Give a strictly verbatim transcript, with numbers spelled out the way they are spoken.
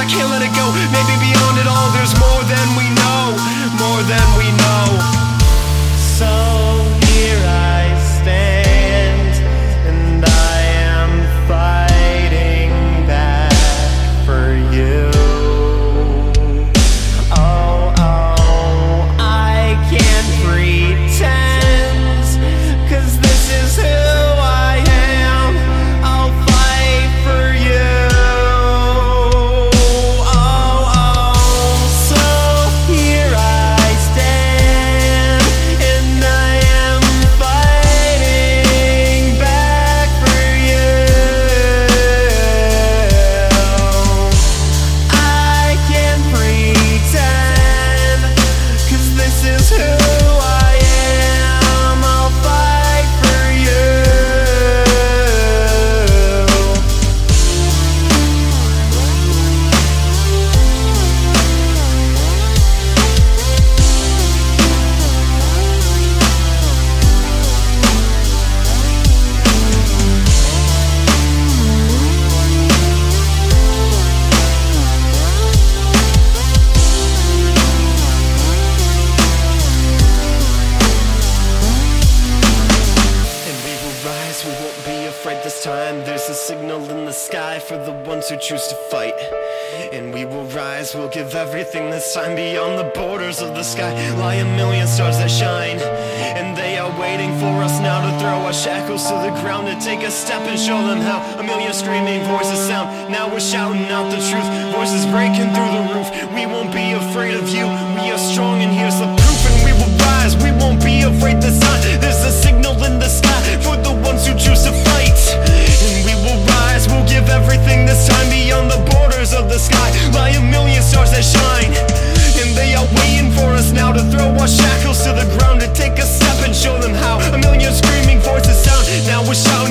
I can't let it go. Maybe beyond it all there's more than we know, more than we know. So here I stand, and I am fighting back for you. Oh, oh, I can't pretend, 'cause this is who I am. I'll fight for you. Oh, oh, so here I stand, and I am fighting back for you. I can't pretend, 'cause this is who I am. I'll fight for you. And we will rise, we won't be afraid this time. There's a signal in the sky for the ones who choose to fight. And we will rise, we'll give everything this time. Beyond the borders of the sky lie a million stars that shine, and they are waiting for us now to throw our shackles to the ground, to take a step and show them how. A million screaming voices sound, now we're shouting out the truth. Voices breaking through the roof, we won't be afraid of you. We are strong and here's the proof. And we will rise, we won't be afraid this time. There's a signal in the sky for the ones who choose to fight. And we will rise, we'll give everything this time. Beyond the borders of the sky lie a million stars that shine, and they are waiting for us now to throw our shackles to the ground, to take a step and show them how. A million screaming voices sound, now we're shouting